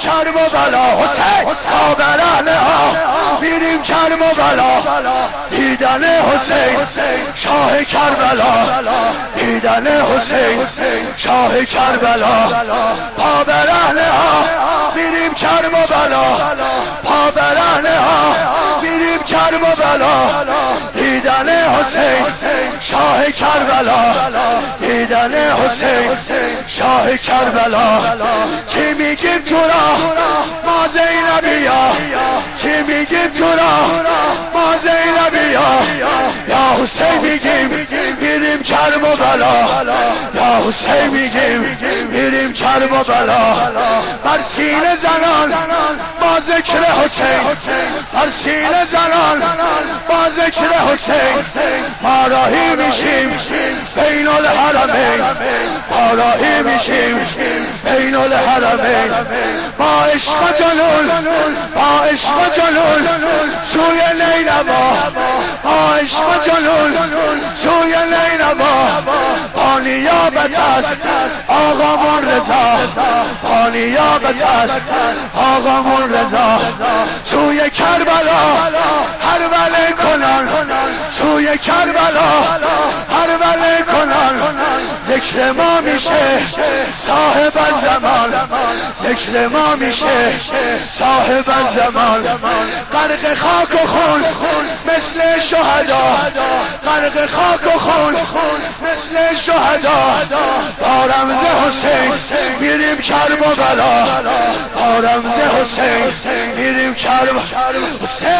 کرب و بلا حسین تا بر اهل ها میریم کرب و بلا دیدن حسین شاه کربلا دیدن حسین شاه کربلا پا بر اهل ها میریم کرب و بلا پا بر اهل ها میریم کرب و بلا دیدن حسین شاه کربلا دیدن حسین شاه کربلا چی میگیم تو را ما زینبیا چی میگیم تو را ما زینبیا یا حسین میگیم میریم کرب و بلا یا حسین میگیم میریم کرب و بلا بر سینه زنان با ذکر حسین بر سینه زنان با ذکر حسین ما راهی میشیم بین الحرمین ما راهی میشیم بین الحرمین با عشق جلول با عشق جلول سوی نینوا با عشق جلول سوی نینوا با نیابت است آقامون رضا با نیابت است آقامون رضا سوی کربلا هرولے کنن سوی کربلا هرولے کنن ذکر ما میشه صاحب الزمان ذکر ما میشه صاحب الزمان غرق خاک و خون مثل شهدا غرق خاک و خون مثل شهدا با رمز حسین میریم کرب و بلا با رمز حسین میریم کرب حسین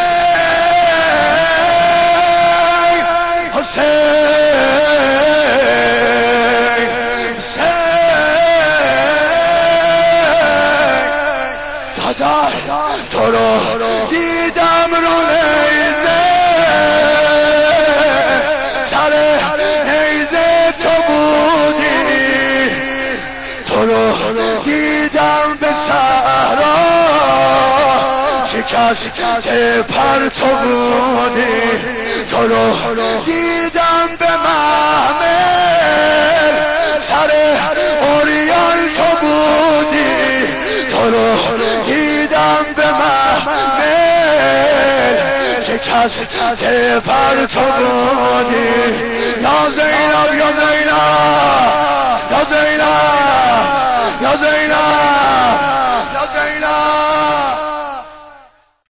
حسین دادا تو رو دیدم رو نیزه سر نیزه تو بودی تو رو دیدم به صحرا شکست پر تو بودی تو رو دیدم به محمل سر اوریان تو بودی تو رو دیدم به محمل شکست پر تو بودی یا زینب یا زینب یا زینب یا زینب